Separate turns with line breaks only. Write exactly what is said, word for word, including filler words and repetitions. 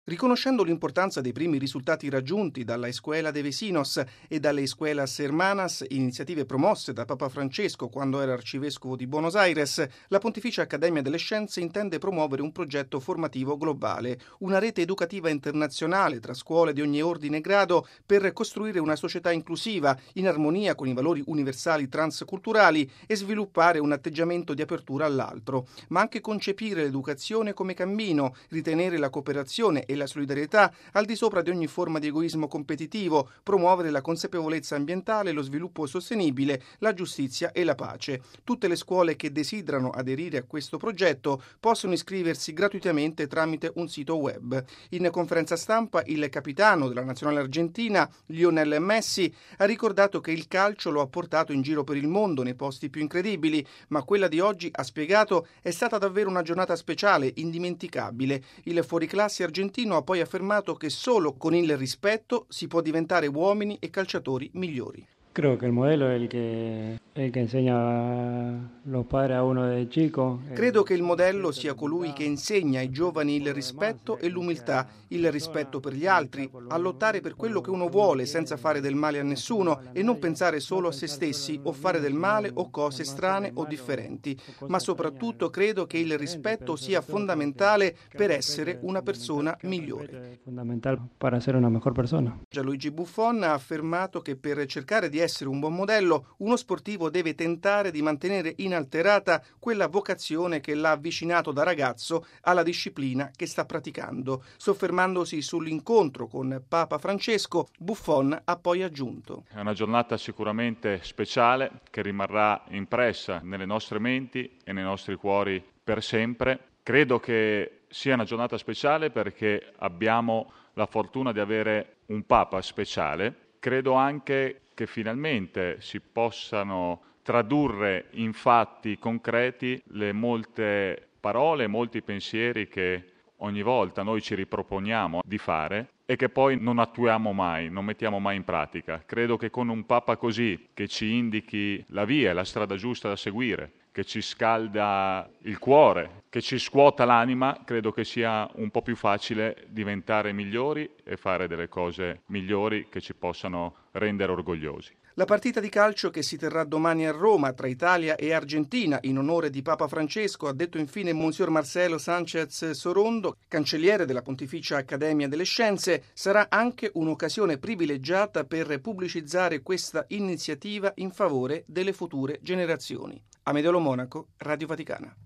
Riconoscendo l'importanza dei primi risultati raggiunti dalla Escuela de Vecinos e dalle Escuelas Hermanas, iniziative promosse da Papa Francesco quando era arcivescovo di Buenos Aires, la Pontificia Accademia delle Scienze intende promuovere un progetto formativo globale, una rete educativa internazionale tra scuole di ogni ordine e grado per costruire una società inclusiva, in armonia con i valori universali transculturali e sviluppare un atteggiamento di apertura all'altro, ma anche concepire l'educazione come cammino, ritenere la cooperazione e la solidarietà al di sopra di ogni forma di egoismo competitivo, promuovere la consapevolezza ambientale, lo sviluppo sostenibile, la giustizia e la pace. Tutte le scuole che desiderano aderire a questo progetto possono iscriversi gratuitamente tramite un sito web. In conferenza stampa il capitano della nazionale argentina, Lionel Messi, ha ricordato che il calcio lo ha portato in giro per il mondo nei posti più incredibili, ma quella di oggi, ha spiegato, è stata davvero una giornata speciale, indimenticabile. Il fuoriclasse argentino ha poi affermato che solo con il rispetto si può diventare uomini e calciatori migliori.
Creo que el modelo es el que, el que enseña a los padres a uno de chico.
Credo che il modello sia colui che insegna ai giovani il rispetto e l'umiltà, il rispetto per gli altri, a lottare per quello che uno vuole senza fare del male a nessuno e non pensare solo a se stessi o fare del male o cose strane o differenti. Ma soprattutto credo che il rispetto sia fondamentale per essere una persona migliore.
Fondamentale per essere una miglior persona.
Gianluigi Buffon ha affermato che per cercare di essere un buon modello, uno sportivo deve tentare di mantenere inalterata quella vocazione che l'ha avvicinato da ragazzo alla disciplina che sta praticando. Soffermandosi sull'incontro con Papa Francesco, Buffon ha poi aggiunto:
È una giornata sicuramente speciale che rimarrà impressa nelle nostre menti e nei nostri cuori per sempre. Credo che sia una giornata speciale perché abbiamo la fortuna di avere un Papa speciale. Credo anche che finalmente si possano tradurre in fatti concreti le molte parole, molti pensieri che ogni volta noi ci riproponiamo di fare e che poi non attuiamo mai, non mettiamo mai in pratica. Credo che con un Papa così, che ci indichi la via, la strada giusta da seguire, che ci scalda il cuore, che ci scuota l'anima, credo che sia un po' più facile diventare migliori e fare delle cose migliori che ci possano rendere orgogliosi.
La partita di calcio che si terrà domani a Roma tra Italia e Argentina in onore di Papa Francesco, ha detto infine Monsignor Marcelo Sánchez Sorondo, cancelliere della Pontificia Accademia delle Scienze, sarà anche un'occasione privilegiata per pubblicizzare questa iniziativa in favore delle future generazioni. Amedeo Lo Monaco, Radio Vaticana.